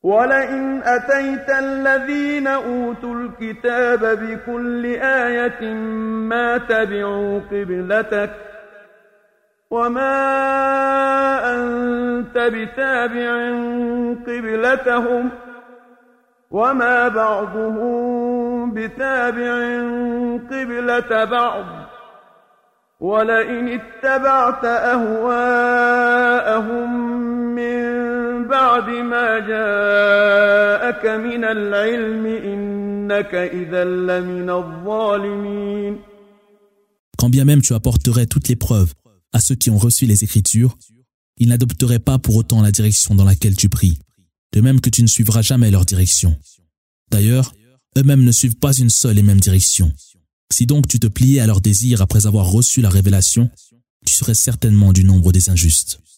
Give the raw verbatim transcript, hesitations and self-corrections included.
ولئن أتيت الذين أوتوا الكتاب بكل آية ما تبعوا قبلتك وما أنت بتابع قبلتهم وما بعضهم بتابع قبلة بعض ولئن اتبعت أهواءهم من بعد ما جاءك من العلم إنك إذا لمن الظالمين. Quand bien même tu apporterais toutes les preuves à ceux qui ont reçu les Écritures, ils n'adopteraient pas pour autant la direction dans laquelle tu pries, de même que tu ne suivras jamais leur direction. D'ailleurs, eux-mêmes ne suivent pas une seule et même direction. Si donc tu te pliais à leurs désirs après avoir reçu la révélation, tu serais certainement du nombre des injustes.